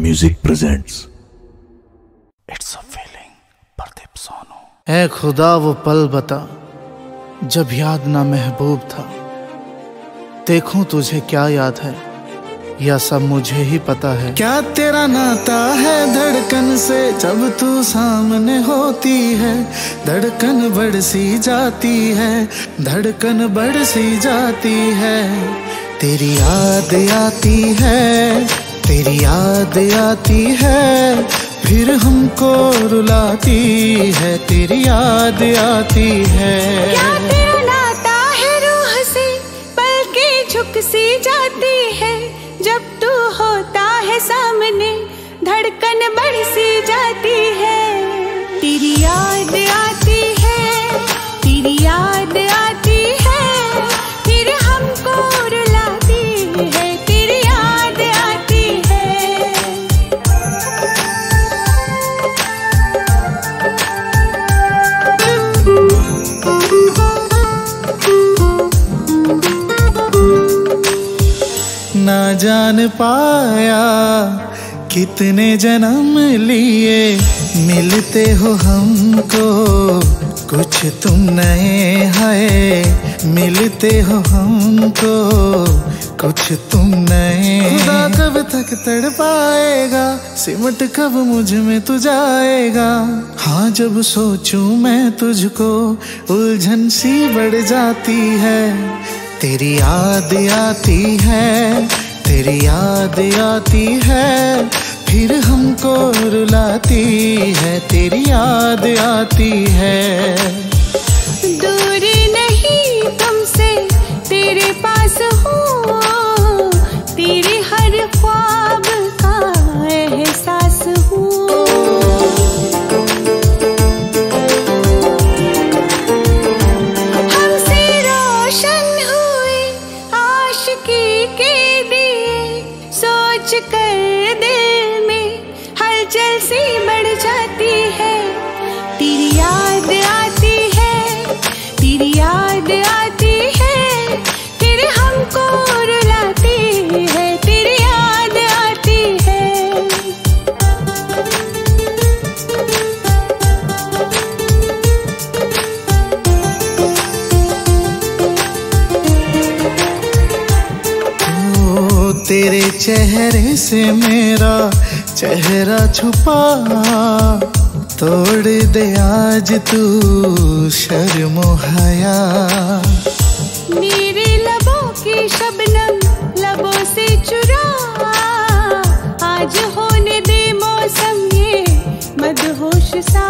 Music presents. It's a feeling, Pradeep Sonu. ऐ खुदा वो पल बता जब याद ना महबूब था। देखूं तुझे क्या याद है या सब मुझे ही पता है। क्या तेरा नाता है धड़कन से जब तू सामने होती है। धड़कन बढ़ सी जाती है, धड़कन बढ़ सी जाती है। तेरी याद आती है, तेरी याद आती है, फिर हमको रुलाती है। तेरी याद आती है। क्या तेरा नाता है रूह से, पलके झुक सी जाती है। जब तू होता है सामने, धड़कन बढ़ सी जाती है। तेरी याद आती है, तेरी याद आती है, फिर हमको रुलाती है। तेरी याद आती है। ना जान पाया कितने जन्म लिए, मिलते हो हमको कुछ तुम नए हैं। मिलते हो हमको कुछ तुम नए। खुदा कब तक तड़ पाएगा, सिमट कब मुझ में तू जाएगा। हाँ जब सोचूं मैं तुझको, उलझन सी बढ़ जाती है। तेरी याद आती है, तेरी याद आती है, फिर हमको रुलाती है। तेरी याद आती है। दूर नहीं तुमसे, तेरे पास हूँ, तेरे हर ख्वाब का एहसास हूँ। हमसे रोशन हुए आशिकी के दिए, सोच कर दिल में हलचल सी बढ़ जाती है। तेरी याद आती है, तेरी याद आती है, फिर हमको रुलाती है। तेरी याद आती है। ओ तेरे चेहरे से मेरा चेहरा छुपा, तोड़ दे आज तू शर्मो हया। मेरे लबों की शबनम लबों से चुरा, आज होने दे मौसम ये मदहोश सा।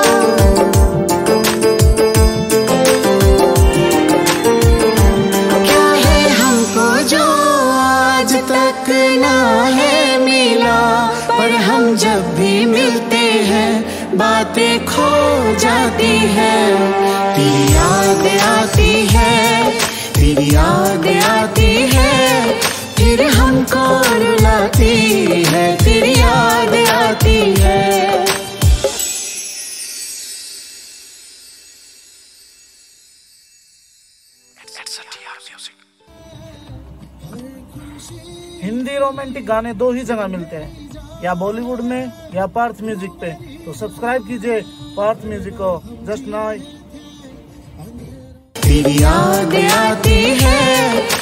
क्या है हमको जो आज तक ना है मिला, पर हम जब भी मिलते हैं बातें खो जाती है। तेरी याद आती है, तेरी याद आती है, फिर हमको रुलाती है। तेरी याद आती है। हिंदी रोमांटिक गाने दो ही जगह मिलते हैं, या बॉलीवुड में या पार्थ म्यूजिक पे। तो सब्सक्राइब कीजिए पार्थ म्यूजिक को जस्ट नाउ। तेरी याद आती है,